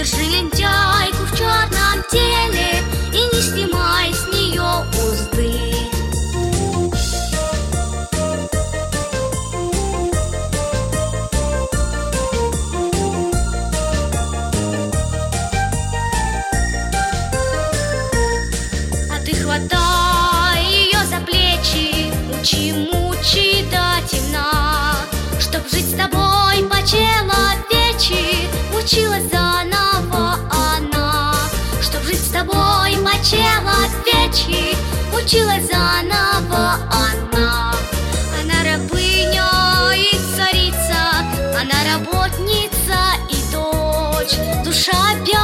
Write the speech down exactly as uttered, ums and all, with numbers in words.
Держи лентяйку в черном теле и не снимай с нее узды. А ты хватай ее за плечи, учи, мучи до темна, чтоб жить с тобой по-человечи училась заново она. Чтоб жить с тобой по-человечи училась заново она. Она рабыня и царица, она работница и дочь, душа опять